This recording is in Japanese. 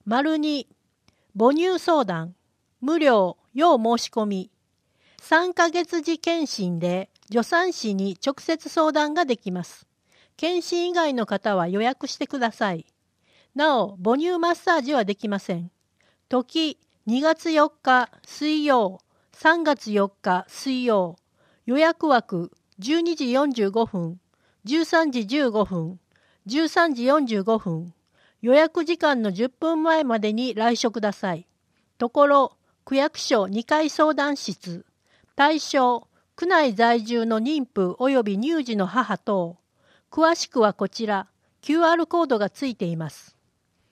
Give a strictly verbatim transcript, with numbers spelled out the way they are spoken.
丸に、母乳相談、無料、要申し込み。さんかげつ時検診で助産師に直接相談ができます。検診以外の方は予約してください。なお、母乳マッサージはできません。時、にがつよっか水曜、さんがつよっか水曜。予約枠、じゅうにじよんじゅうごふん、じゅうさんじじゅうごふん、じゅうさんじよんじゅうごふん。予約時間のじゅっぷんまえまでに来所ください。ところ、区役所にかい相談室。対象、区内在住の妊婦及び乳児の母等。詳しくはこちら、キューアール コードがついています。